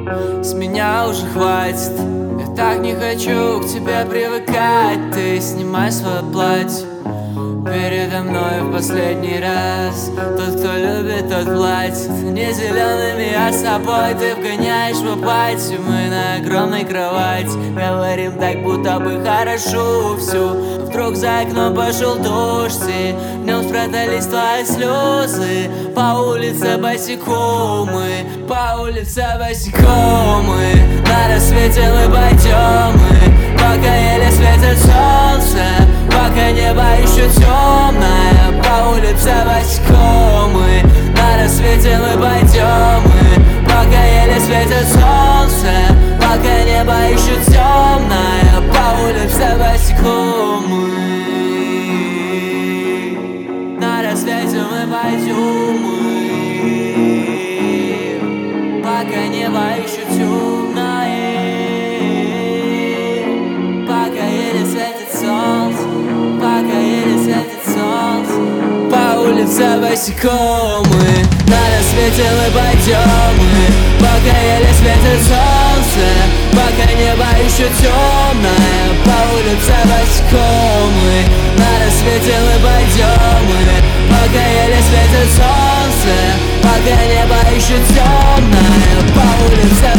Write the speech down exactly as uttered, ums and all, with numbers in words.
С меня уже хватит, я так не хочу к тебе привыкать. Ты снимай свое платье передо мной в последний раз. Тот, кто любит, тот платит. Не зелеными, а собой ты вгоняешь в апатию. Мы на огромной кровати говорим так, будто бы хорошо всю. Вдруг за окном пошел дождь, и в нем спрятались твои слезы. По улице босиком мы, по улице босиком мы. На рассвете мы пойдем мы, пока еле светит солнце, пока небо еще темное. По улице босиком мы, на рассвете мы пойдем мы, пока еле светит солнце, пока небо еще темное. По улице босиком мы, на рассвете мы пойдем мы, пока небо еще темное, пока еле светит солнце, пока еле светит солнце. По улице босиком мы, на рассвете мы пойдем мы, пока еле светит солнце, пока небо еще темное. По улице босиком мы, на рассвете мы пойдем мы, пока еле светит солнце, пока небо еще темное. По улице